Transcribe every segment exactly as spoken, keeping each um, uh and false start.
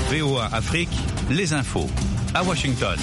V O A Afrique, les infos. À Washington.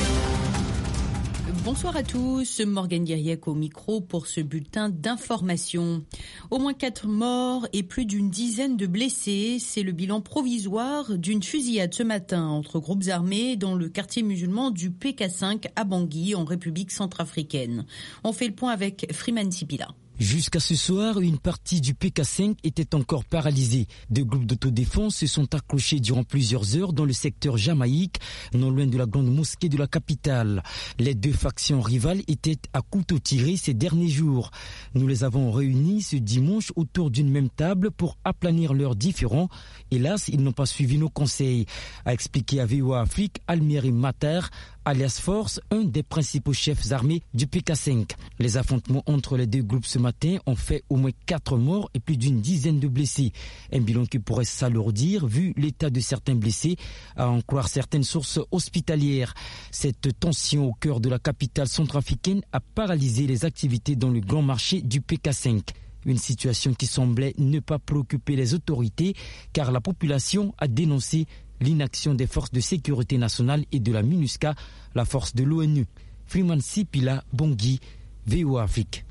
Bonsoir à tous, Morgane Guiriec au micro pour ce bulletin d'information. Au moins quatre morts et plus d'une dizaine de blessés, c'est le bilan provisoire d'une fusillade ce matin entre groupes armés dans le quartier musulman du P K cinq à Bangui en République centrafricaine. On fait le point avec Freeman Sipila. Jusqu'à ce soir, une partie du P K cinq était encore paralysée. Deux groupes d'autodéfense se sont accrochés durant plusieurs heures dans le secteur Jamaïque, non loin de la grande mosquée de la capitale. Les deux factions rivales étaient à couteau tiré ces derniers jours. Nous les avons réunis ce dimanche autour d'une même table pour aplanir leurs différends. Hélas, ils n'ont pas suivi nos conseils, a expliqué à V O A Afrique Almieri Mater, alias Force, un des principaux chefs armés du P K cinq. Les affrontements entre les deux groupes ce matin ont fait au moins quatre morts et plus d'une dizaine de blessés. Un bilan qui pourrait s'alourdir vu l'état de certains blessés, à en croire certaines sources hospitalières. Cette tension au cœur de la capitale centrafricaine a paralysé les activités dans le grand marché du P K cinq. Une situation qui semblait ne pas préoccuper les autorités car la population a dénoncé l'inaction des forces de sécurité nationale et de la MINUSCA, la force de l'ONU. Freeman Sipila, Bangui, V O A Afrique.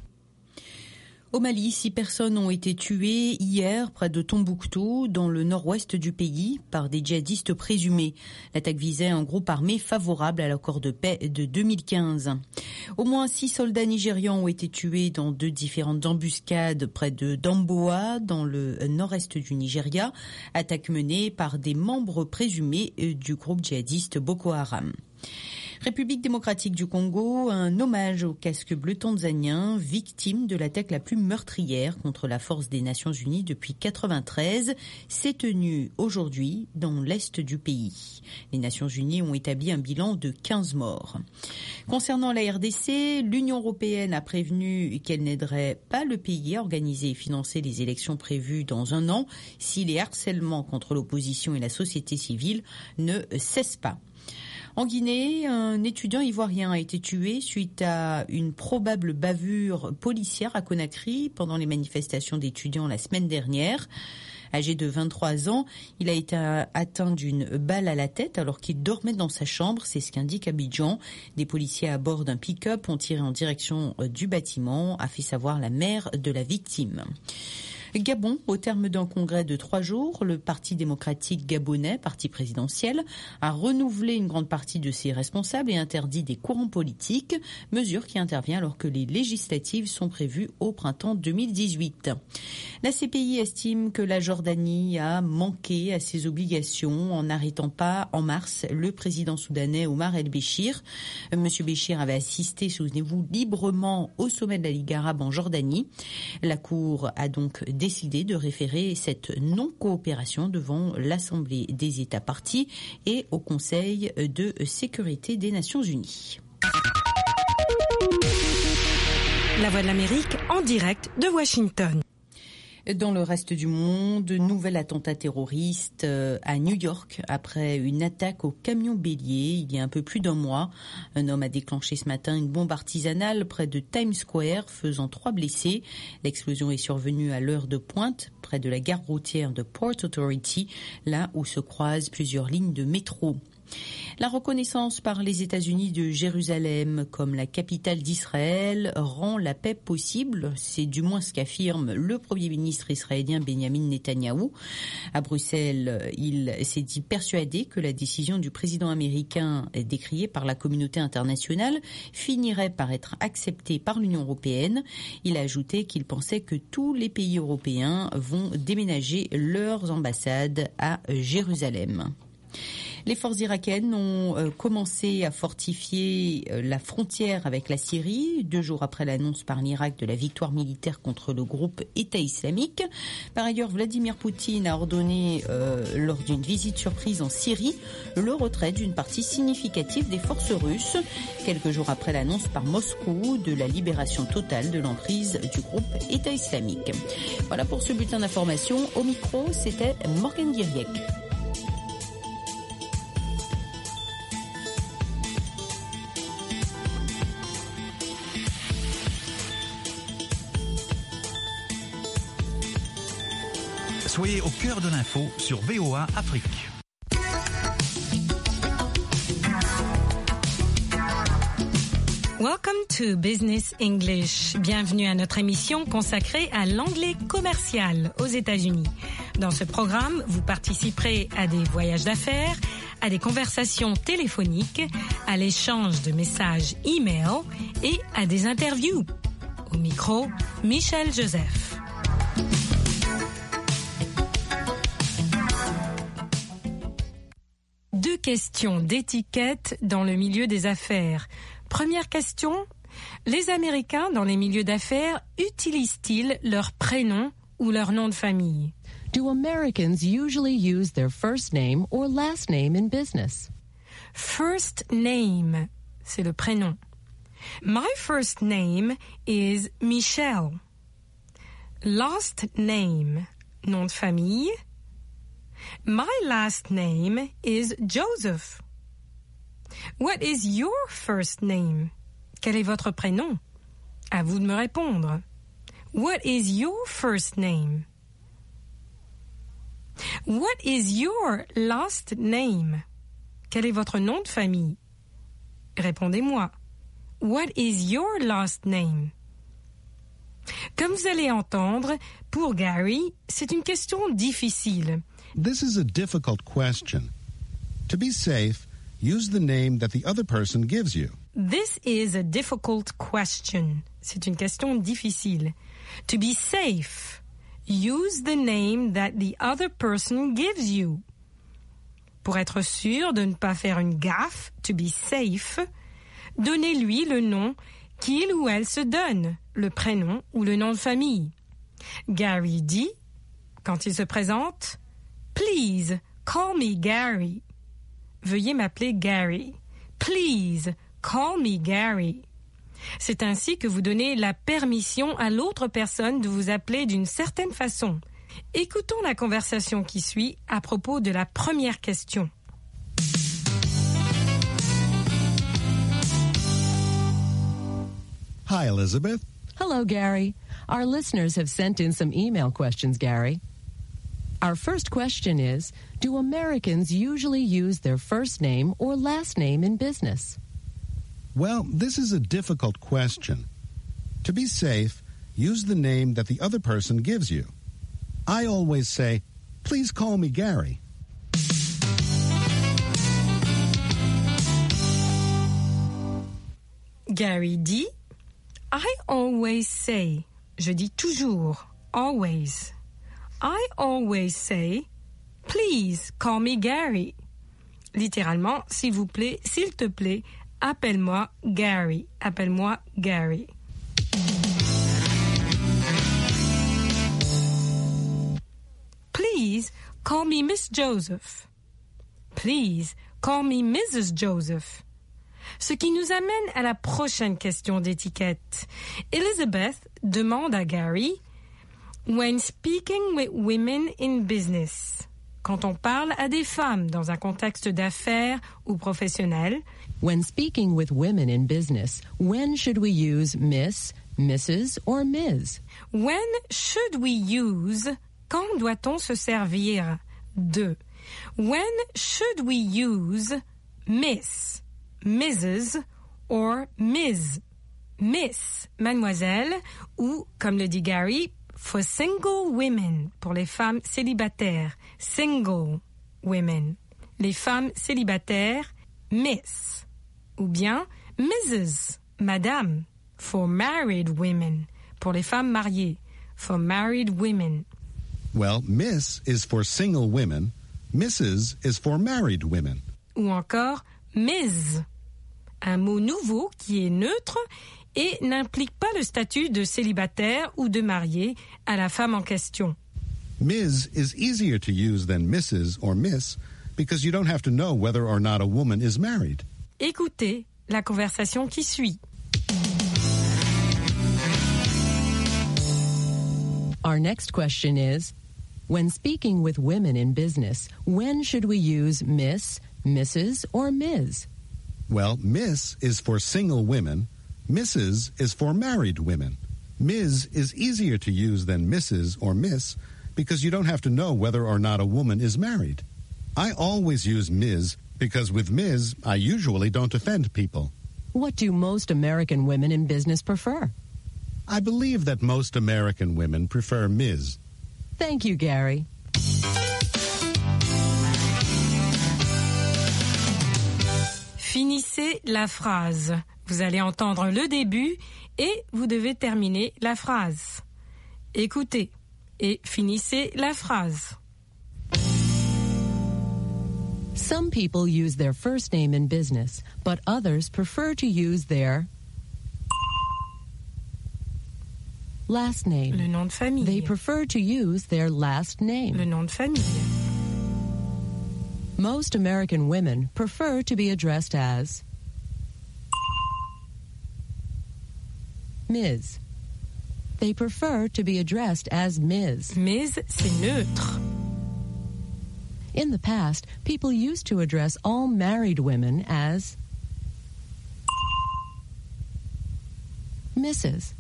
Au Mali, six personnes ont été tuées hier près de Tombouctou, dans le nord-ouest du pays, par des djihadistes présumés. L'attaque visait un groupe armé favorable à l'accord de paix de deux mille quinze. Au moins six soldats nigérians ont été tués dans deux différentes embuscades près de Damboa, dans le nord-est du Nigeria, attaque menée par des membres présumés du groupe djihadiste Boko Haram. République démocratique du Congo, un hommage au casque bleu tanzanien, victime de l'attaque la plus meurtrière contre la force des Nations Unies depuis quatre-vingt-treize, s'est tenu aujourd'hui dans l'est du pays. Les Nations Unies ont établi un bilan de quinze morts. Concernant la R D C, l'Union européenne a prévenu qu'elle n'aiderait pas le pays à organiser et financer les élections prévues dans un an si les harcèlements contre l'opposition et la société civile ne cessent pas. En Guinée, un étudiant ivoirien a été tué suite à une probable bavure policière à Conakry pendant les manifestations d'étudiants la semaine dernière. Âgé de vingt-trois ans, il a été atteint d'une balle à la tête alors qu'il dormait dans sa chambre, c'est ce qu'indique Abidjan. Des policiers à bord d'un pick-up ont tiré en direction du bâtiment, a fait savoir la mère de la victime. Gabon, au terme d'un congrès de trois jours, le Parti démocratique gabonais, parti présidentiel, a renouvelé une grande partie de ses responsables et interdit des courants politiques, mesure qui intervient alors que les législatives sont prévues au printemps deux mille dix-huit. La C P I estime que la Jordanie a manqué à ses obligations en n'arrêtant pas en mars le président soudanais Omar el-Béchir. Monsieur Béchir avait assisté, souvenez-vous, librement au sommet de la Ligue arabe en Jordanie. La Cour a donc décidé de référer cette non-coopération devant l'Assemblée des États parties et au Conseil de sécurité des Nations Unies. La Voix de l'Amérique en direct de Washington. Dans le reste du monde, nouvel attentat terroriste à New York après une attaque au camion bélier il y a un peu plus d'un mois. Un homme a déclenché ce matin une bombe artisanale près de Times Square, faisant trois blessés. L'explosion est survenue à l'heure de pointe, près de la gare routière de Port Authority, là où se croisent plusieurs lignes de métro. La reconnaissance par les États-Unis de Jérusalem comme la capitale d'Israël rend la paix possible. C'est du moins ce qu'affirme le Premier ministre israélien Benjamin Netanyahou. À Bruxelles, il s'est dit persuadé que la décision du président américain, décriée par la communauté internationale, finirait par être acceptée par l'Union européenne. Il a ajouté qu'il pensait que tous les pays européens vont déménager leurs ambassades à Jérusalem. Les forces irakiennes ont euh, commencé à fortifier euh, la frontière avec la Syrie, deux jours après l'annonce par l'Irak de la victoire militaire contre le groupe État islamique. Par ailleurs, Vladimir Poutine a ordonné, euh, lors d'une visite surprise en Syrie, le retrait d'une partie significative des forces russes, quelques jours après l'annonce par Moscou de la libération totale de l'emprise du groupe État islamique. Voilà pour ce bulletin d'information. Au micro, c'était Morgane Guiriec. Soyez au cœur de l'info sur V O A Afrique. Welcome to Business English. Bienvenue à notre émission consacrée à l'anglais commercial aux États-Unis. Dans ce programme, vous participerez à des voyages d'affaires, à des conversations téléphoniques, à l'échange de messages e-mail et à des interviews. Au micro, Michel Joseph. Deux questions d'étiquette dans le milieu des affaires. Première question, les Américains dans les milieux d'affaires utilisent-ils leur prénom ou leur nom de famille? Do Americans usually use their first name or last name in business? First name, c'est le prénom. My first name is Michelle. Last name, nom de famille. My last name is Joseph. What is your first name? Quel est votre prénom? À vous de me répondre. What is your first name? What is your last name? Quel est votre nom de famille? Répondez-moi. What is your last name? Comme vous allez entendre, pour Gary, c'est une question difficile. This is a difficult question. To be safe, use the name that the other person gives you. This is a difficult question. C'est une question difficile. To be safe, use the name that the other person gives you. Pour être sûr de ne pas faire une gaffe, to be safe, donnez-lui le nom qu'il ou elle se donne, le prénom ou le nom de famille. Gary dit, quand il se présente, « Please, call me Gary ». Veuillez m'appeler Gary. Please, call me Gary. C'est ainsi que vous donnez la permission à l'autre personne de vous appeler d'une certaine façon. Écoutons la conversation qui suit à propos de la première question. Hi, Elizabeth. Hello, Gary. Our listeners have sent in some email questions, Gary. Our first question is, do Americans usually use their first name or last name in business? Well, this is a difficult question. To be safe, use the name that the other person gives you. I always say, please call me Gary. Gary dit, I always say, je dis toujours, always. I always say, please call me Gary. Littéralement, s'il vous plaît, s'il te plaît, appelle-moi Gary. Appelle-moi Gary. Please call me Miss Joseph. Please call me Missus Joseph. Ce qui nous amène à la prochaine question d'étiquette. Elizabeth demande à Gary, when speaking with women in business, quand on parle à des femmes dans un contexte d'affaires ou professionnel, when speaking with women in business, when should we use Miss, Missus or Miz? When should we use, quand doit-on se servir de? When should we use Miss, Missus or Miz? Miss, mademoiselle, ou, comme le dit Gary, for single women, pour les femmes célibataires, single women. Les femmes célibataires, Miss. Ou bien Missus, madame, for married women, pour les femmes mariées, for married women. Well, Miss is for single women, Missus is for married women. Ou encore Miz, un mot nouveau qui est neutre et n'implique pas le statut de célibataire ou de marié à la femme en question. Miz is easier to use than Missus or Miss because you don't have to know whether or not a woman is married. Écoutez la conversation qui suit. Our next question is, when speaking with women in business, when should we use Miss, Missus or Miz? Well, Miss is for single women, Missus is for married women. Miz is easier to use than Missus or Miss because you don't have to know whether or not a woman is married. I always use Miz because with Miz, I usually don't offend people. What do most American women in business prefer? I believe that most American women prefer Miz Thank you, Gary. Finissez la phrase. Vous allez entendre le début et vous devez terminer la phrase. Écoutez et finissez la phrase. Some people use their first name in business, but others prefer to use their last name. Le nom de famille. They prefer to use their last name. Le nom de famille. Most American women prefer to be addressed as Miz They prefer to be addressed as Miz Miz, c'est neutre. In the past, people used to address all married women as Missus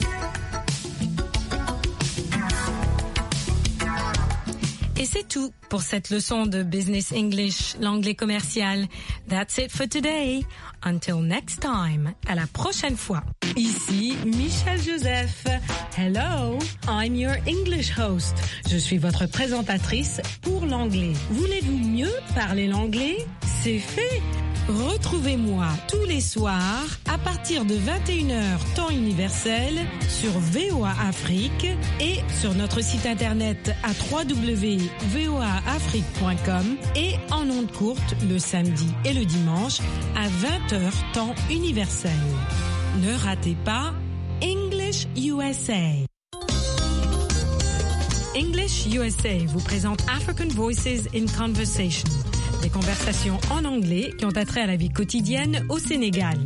Et c'est tout pour cette leçon de Business English, l'anglais commercial. That's it for today. Until next time. À la prochaine fois. Ici Michel Joseph. Hello, I'm your English host. Je suis votre présentatrice pour l'anglais. Voulez-vous mieux parler l'anglais? C'est fait. Retrouvez-moi tous les soirs à partir de vingt et une heures temps universel sur V O A Afrique et sur notre site internet à w w w point v o a afrique point com et en ondes courtes le samedi et le dimanche à vingt heures temps universel. Ne ratez pas English U S A. English U S A vous présente African Voices in Conversation. Des conversations en anglais qui ont attrait à la vie quotidienne au Sénégal.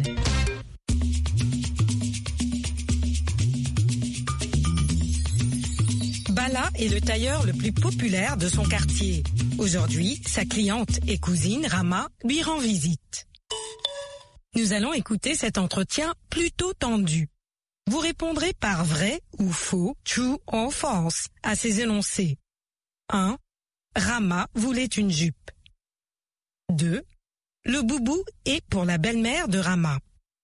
Bala est le tailleur le plus populaire de son quartier. Aujourd'hui, sa cliente et cousine, Rama, lui rend visite. Nous allons écouter cet entretien plutôt tendu. Vous répondrez par vrai ou faux, true or false, à ces énoncés. un. Rama voulait une jupe. deux. Le boubou est pour la belle-mère de Rama.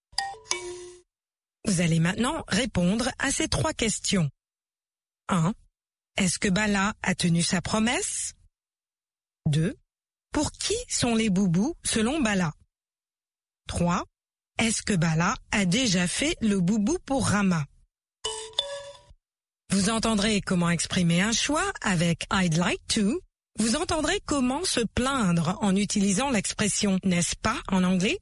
Vous allez maintenant répondre à ces trois questions. un. Est-ce que Bala a tenu sa promesse? deux. Pour qui sont les boubous selon Bala? trois. Est-ce que Bala a déjà fait le boubou pour Rama? Vous entendrez comment exprimer un choix avec I'd like to. Vous entendrez comment se plaindre en utilisant l'expression « n'est-ce pas » en anglais.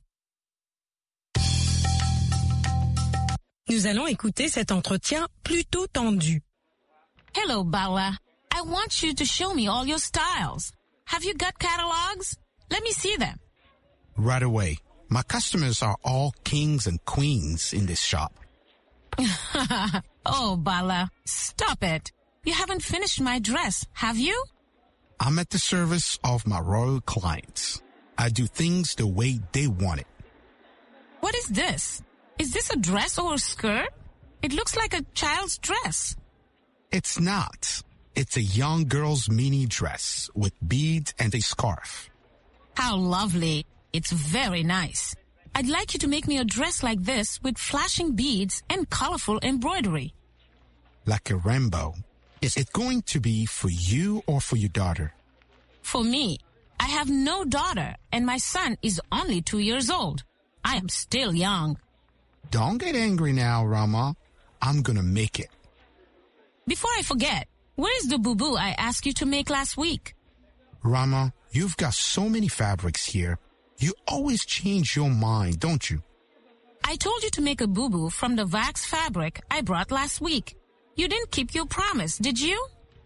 Nous allons écouter cet entretien plutôt tendu. Hello, Bala. I want you to show me all your styles. Have you got catalogs? Let me see them. Right away. My customers are all kings and queens in this shop. Oh, Bala, stop it. You haven't finished my dress, have you? I'm at the service of my royal clients. I do things the way they want it. What is this? Is this a dress or a skirt? It looks like a child's dress. It's not. It's a young girl's mini dress with beads and a scarf. How lovely. It's very nice. I'd like you to make me a dress like this with flashing beads and colorful embroidery. Like a rainbow. Is it going to be for you or for your daughter? For me. I have no daughter and my son is only two years old. I am still young. Don't get angry now, Rama. I'm gonna make it. Before I forget, where is the boo-boo I asked you to make last week? Rama, you've got so many fabrics here. You always change your mind, don't you? I told you to make a boo-boo from the wax fabric I brought last week. You didn't keep your promise, did you?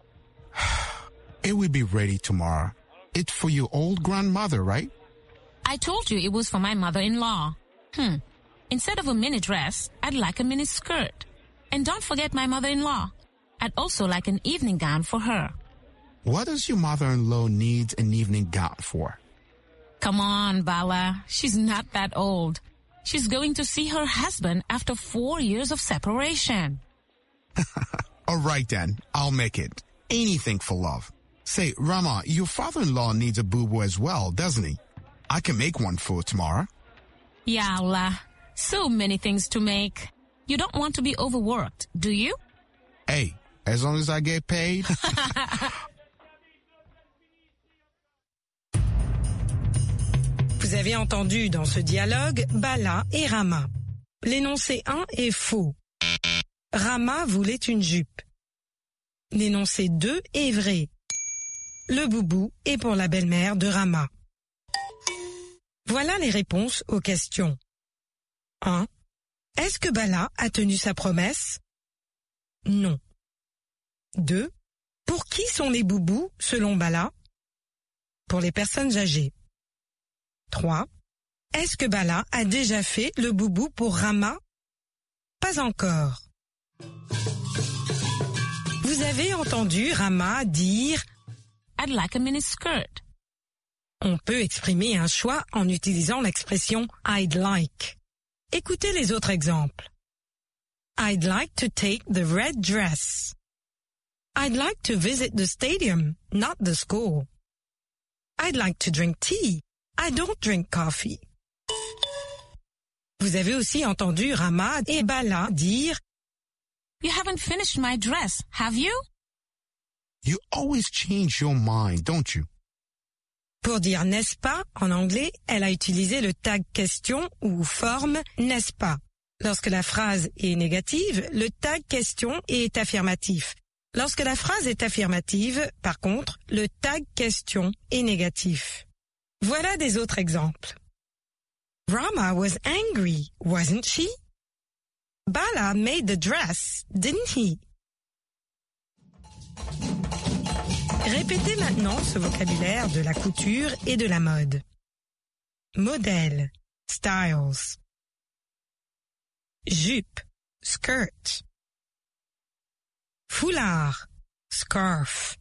It will be ready tomorrow. It's for your old grandmother, right? I told you it was for my mother-in-law. Hmm. Instead of a mini dress, I'd like a mini skirt. And don't forget my mother-in-law. I'd also like an evening gown for her. What does your mother-in-law need an evening gown for? Come on, Bala. She's not that old. She's going to see her husband after four years of separation. All right, then. I'll make it. Anything for love. Say, Rama, your father-in-law needs a boo-boo as well, doesn't he? I can make one for tomorrow. Ya Allah. So many things to make. You don't want to be overworked, do you? Hey, as long as I get paid. Vous avez entendu dans ce dialogue Bala et Rama. L'énoncé un est faux. Rama voulait une jupe. L'énoncé deux est vrai. Le boubou est pour la belle-mère de Rama. Voilà les réponses aux questions. un. Est-ce que Bala a tenu sa promesse? Non. deux. Pour qui sont les boubous selon Bala? Pour les personnes âgées. trois. Est-ce que Bala a déjà fait le boubou pour Rama? Pas encore. Vous avez entendu Rama dire « I'd like a miniskirt ». On peut exprimer un choix en utilisant l'expression « I'd like ». Écoutez les autres exemples. I'd like to take the red dress. I'd like to visit the stadium, not the school. I'd like to drink tea. I don't drink coffee. Vous avez aussi entendu Rama et Bala dire You haven't finished my dress, have you? You always change your mind, don't you? Pour dire n'est-ce pas, en anglais, elle a utilisé le tag question ou forme n'est-ce pas. Lorsque la phrase est négative, le tag question est affirmatif. Lorsque la phrase est affirmative, par contre, le tag question est négatif. Voilà des autres exemples. Rama was angry, wasn't she? Bala made the dress, didn't he? Répétez maintenant ce vocabulaire de la couture et de la mode. Modèle, styles. Jupe, skirt. Foulard, scarf.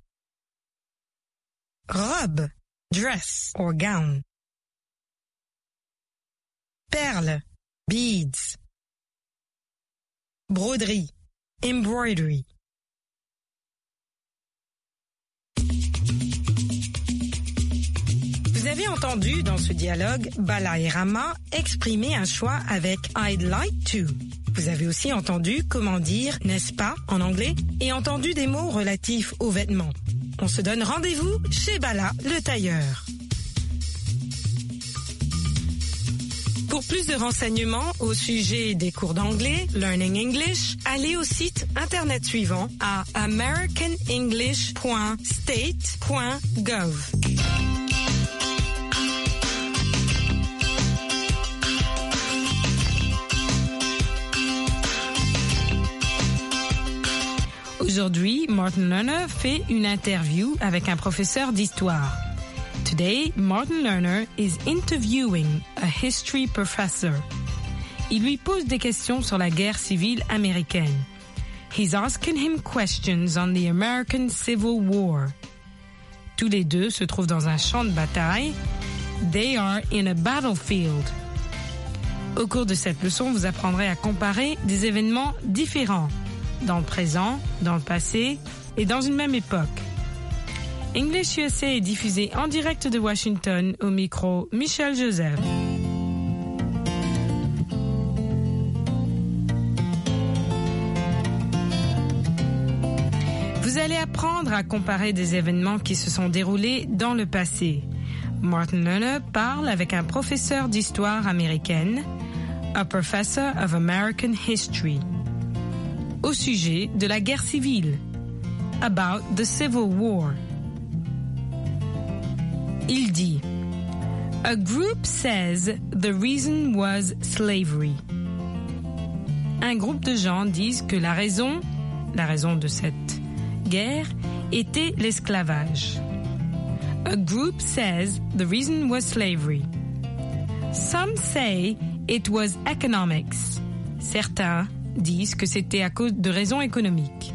Robe, dress or gown. Perles, beads. Broderie, embroidery. Vous avez entendu dans ce dialogue Bala et Rama exprimer un choix avec I'd like to. Vous avez aussi entendu comment dire n'est-ce pas en anglais et entendu des mots relatifs aux vêtements. On se donne rendez-vous chez Bala le tailleur. Pour plus de renseignements au sujet des cours d'anglais, Learning English, allez au site internet suivant à american english point state point gov. Aujourd'hui, Martin Lerner fait une interview avec un professeur d'histoire. Today, Martin Lerner is interviewing a history professor. Il lui pose des questions sur la guerre civile américaine. He's asking him questions on the American Civil War. Tous les deux se trouvent dans un champ de bataille. They are in a battlefield. Au cours de cette leçon, vous apprendrez à comparer des événements différents, dans le présent, dans le passé et dans une même époque. English U S A est diffusé en direct de Washington au micro Michel Joseph. Vous allez apprendre à comparer des événements qui se sont déroulés dans le passé. Martin Lerner parle avec un professeur d'histoire américaine, a professor of American history, au sujet de la guerre civile, about the Civil War. Il dit, a group says the reason was slavery. Un groupe de gens disent que la raison, la raison de cette guerre, était l'esclavage. A group says the reason was slavery. Some say it was economics. Certains disent que c'était à cause de raisons économiques.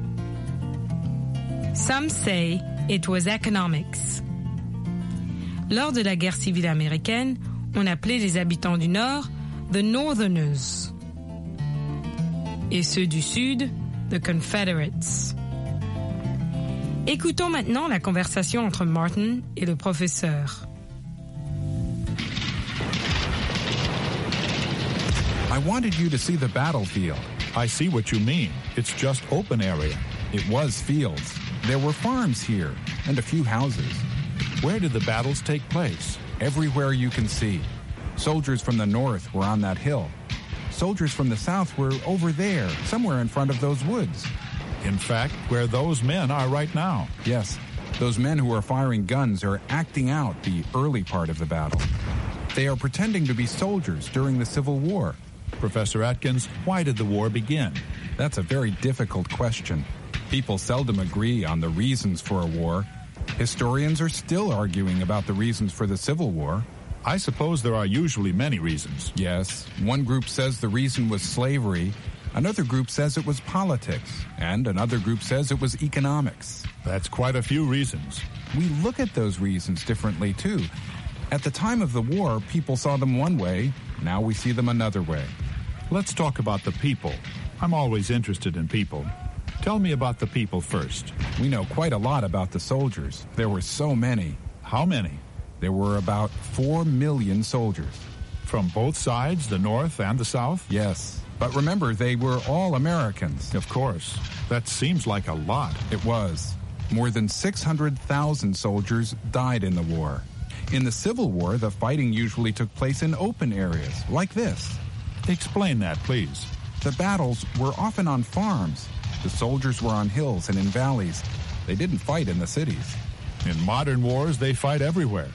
Some say it was economics. Lors de la guerre civile américaine, on appelait les habitants du Nord the Northerners et ceux du Sud the Confederates. Écoutons maintenant la conversation entre Martin et le professeur. I wanted you to see the battlefield. I see what you mean. It's just open area. It was fields. There were farms here and a few houses. Where did the battles take place? Everywhere you can see. Soldiers from the north were on that hill. Soldiers from the south were over there, somewhere in front of those woods. In fact, where those men are right now. Yes, those men who are firing guns are acting out the early part of the battle. They are pretending to be soldiers during the Civil War. Professor Atkins, why did the war begin? That's a very difficult question. People seldom agree on the reasons for a war. Historians are still arguing about the reasons for the Civil War. I suppose there are usually many reasons. Yes. One group says the reason was slavery. Another group says it was politics. And another group says it was economics. That's quite a few reasons. We look at those reasons differently, too. At the time of the war, people saw them one way. Now we see them another way. Let's talk about the people. I'm always interested in people. Tell me about the people first. We know quite a lot about the soldiers. There were so many. How many? There were about four million soldiers. From both sides, the North and the South? Yes. But remember, they were all Americans. Of course. That seems like a lot. It was. More than six hundred thousand soldiers died in the war. In the Civil War, the fighting usually took place in open areas, like this. Explain that, please. The battles were often on farms. The soldiers were on hills and in valleys. They didn't fight in the cities. In modern wars, they fight everywhere.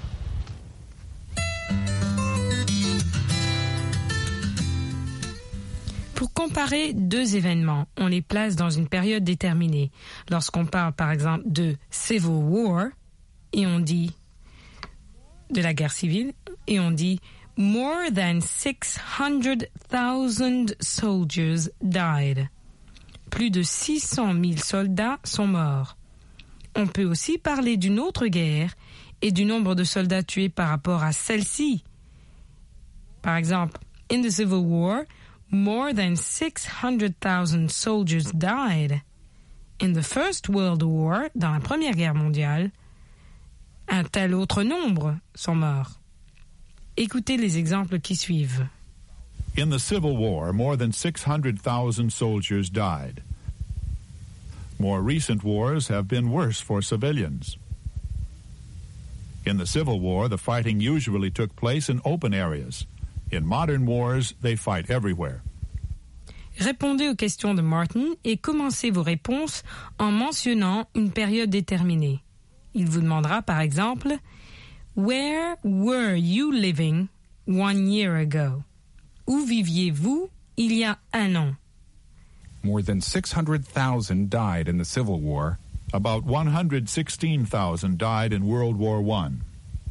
Pour comparer deux événements, on les place dans une période déterminée. Lorsqu'on parle par exemple de Civil War, et on dit de la guerre civile, et on dit more than six hundred thousand soldiers died. Plus de six cent mille soldats sont morts. On peut aussi parler d'une autre guerre et du nombre de soldats tués par rapport à celle-ci. Par exemple, in the Civil War, more than six hundred thousand soldiers died. In the First World War, dans la Première Guerre mondiale, un tel autre nombre sont morts. Écoutez les exemples qui suivent. In the Civil War, more than six hundred thousand soldiers died. More recent wars have been worse for civilians. In the Civil War, the fighting usually took place in open areas. In modern wars, they fight everywhere. Répondez aux questions de Martin et commencez vos réponses en mentionnant une période déterminée. Il vous demandera par exemple « Where were you living one year ago ?» Où viviez-vous il y a un an? More than six hundred thousand died in the Civil War. About one hundred sixteen thousand died in World War One.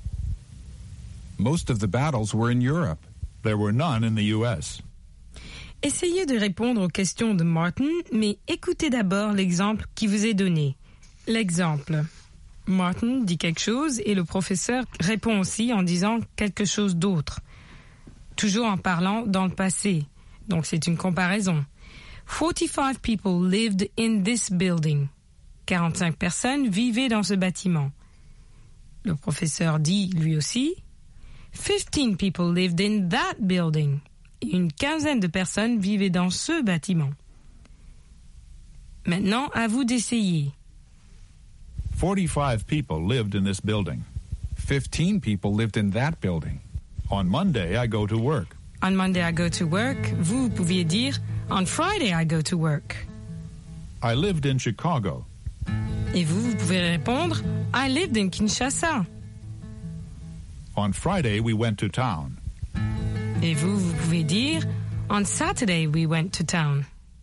Most of the battles were in Europe. There were none in the U S. Essayez de répondre aux questions de Martin, mais écoutez d'abord l'exemple qui vous est donné. L'exemple. Martin dit quelque chose et le professeur répond aussi en disant quelque chose d'autre. Toujours en parlant dans le passé. Donc c'est une comparaison. forty-five people lived in this building. quarante-cinq personnes vivaient dans ce bâtiment. Le professeur dit lui aussi fifteen people lived in that building. Et une quinzaine de personnes vivaient dans ce bâtiment. Maintenant, à vous d'essayer. forty-five people lived in this building. fifteen people lived in that building. On Monday, I go to work. On Monday, I go to work. Vous, vous pouviez dire, on Friday, I go to work. I lived in Chicago. Et vous, vous pouvez répondre, I lived in Kinshasa. On Friday, we went to town. Et vous, vous pouvez dire, on Saturday, we went to town.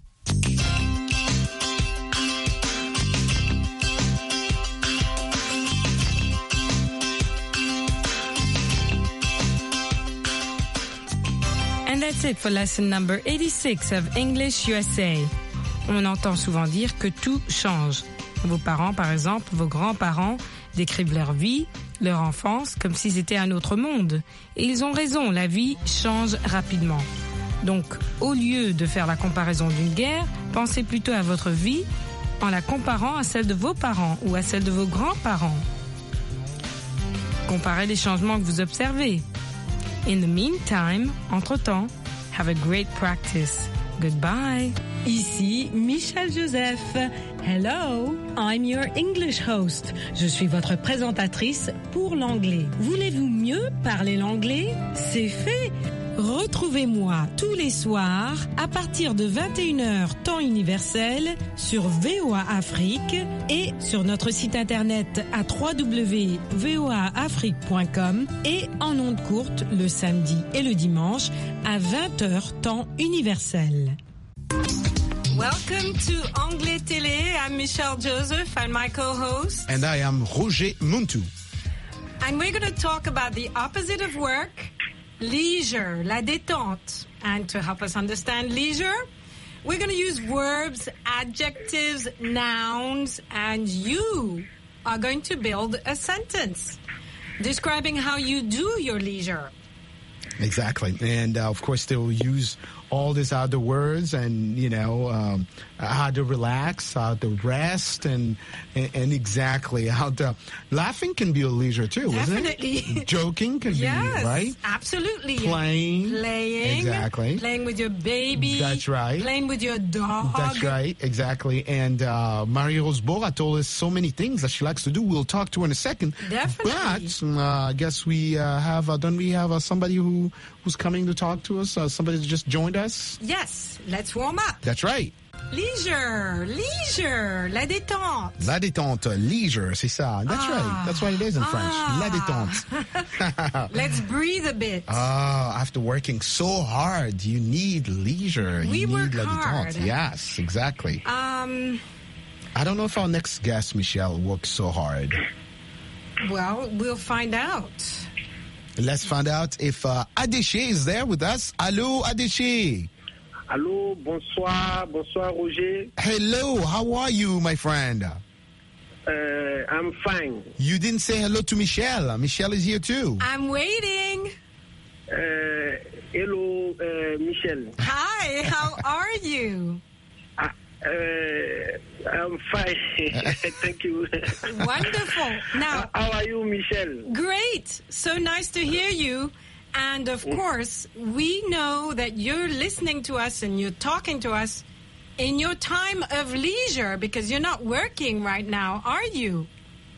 And that's it for lesson number eighty-six of English U S A. On entend souvent dire que tout change. Vos parents, par exemple, vos grands-parents, décrivent leur vie, leur enfance, comme si c'était un autre monde. Et ils ont raison, la vie change rapidement. Donc, au lieu de faire la comparaison d'une guerre, pensez plutôt à votre vie en la comparant à celle de vos parents ou à celle de vos grands-parents. Comparez les changements que vous observez. In the meantime, entre-temps, Have a great practice. Goodbye. Ici Michelle Joseph. Hello, I'm your English host. Je suis votre présentatrice pour l'anglais. Voulez-vous mieux parler l'anglais? C'est fait. Retrouvez-moi tous les soirs à partir de vingt et une heures temps universel sur V O A Afrique et sur notre site internet à w w w point v o a afrique point com et en ondes courtes le samedi et le dimanche à vingt heures temps universel. Welcome to Anglais Télé. I'm Michelle Joseph and my co-host. And I am Roger Muntu. And we're going to talk about the opposite of work, leisure, la détente. And to help us understand leisure, we're going to use verbs, adjectives, nouns, and you are going to build a sentence describing how you do your leisure. Exactly. And uh, of course, they will use all these other words and, you know, um, how to relax, how to rest, and, and and exactly how to... Laughing can be a leisure too, Definitely. isn't it? Joking can yes, be, right? Absolutely. Playing. Playing. Exactly. Playing with your baby. That's right. Playing with your dog. That's right, exactly. And uh, Marie-Rose Bora told us so many things that she likes to do. We'll talk to her in a second. Definitely. But uh, I guess we uh, have, uh, don't we have uh, somebody who who's coming to talk to us? Uh, somebody that just joined us? Yes, let's warm up. That's right. Leisure, leisure, la détente. La détente, leisure, c'est ça. That's Ah. right. That's what it is in French. Ah. La détente. Let's breathe a bit. Ah, after working so hard, you need leisure. We you work need la hard. détente. Yes, exactly. Um, I don't know if our next guest, Michelle, works so hard. well, we'll find out. Let's find out if uh, Adéché is there with us. Hello, Adéché. Allô, bonsoir, bonsoir Roger. Hello, how are you, my friend? Uh, I'm fine. You didn't say hello to Michelle. Michelle is here too. I'm waiting. Uh, hello, uh, Michelle. Hi, how are you? Uh, uh, I'm fine. Thank you. Wonderful. Now, how are you, Michelle? great. So nice to hear you. And of course, we know that you're listening to us and you're talking to us in your time of leisure because you're not working right now, are you?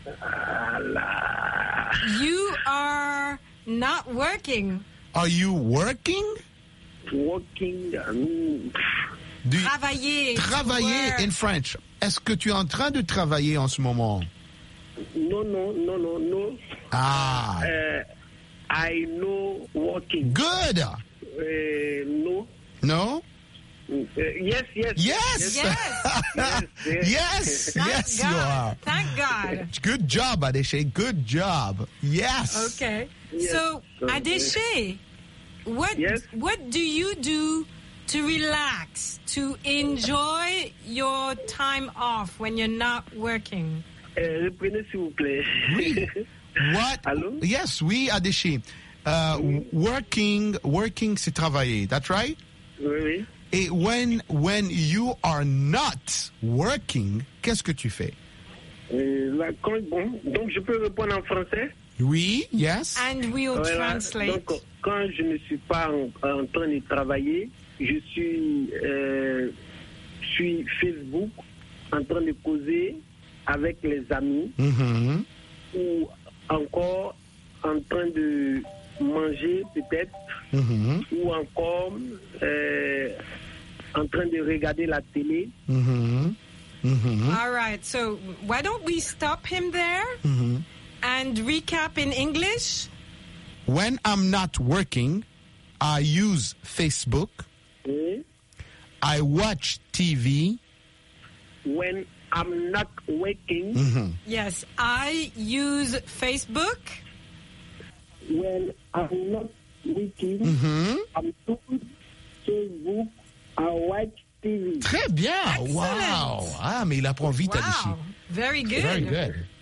Allah. You are not working. Are you working? Working. Um, Do you Travailler. travailler work. in French? Est-ce que tu es en train de travailler en ce moment? no, no, no, no, no. Ah, Uh, I know working. good. Uh, no. No? Uh, yes, yes. Yes. Yes. Yes, yes. Yes, Thank yes, God. you are. Thank God. Good job, Adéché. Good job. Yes. Okay. Yes. So, Okay. Adéché, what Yes. what do you do to relax, to enjoy your time off when you're not working? Uh, reprenez s'il vous plaît. Oui. What? Allô? Yes, oui, Adéché. Uh, working, working, c'est travailler. That's right? Oui, oui. Et when, when you are not working, qu'est-ce que tu fais? Euh, là, quand- bon, donc je peux répondre en français? Oui, yes. And we'll Voilà. translate. Donc, quand je ne suis pas en, en train de travailler, je suis euh, sur Facebook en train de causer avec les amis Mhm. ou encore en train de manger peut-être Mhm. ou encore euh, en train de regarder la télé. Mhm. Mhm. All right. So, why don't we stop him there Mhm. and recap in English? When I'm not working, I use Facebook. Oui. I watch T V. When I'm not working, Mhm. Yes, I use Facebook. when I'm not working, Mhm. I'm doing Facebook, I watch T V. Très bien. Excellent. Wow. Ah, mais il apprend vite, Adéché. Wow, very good. Very good.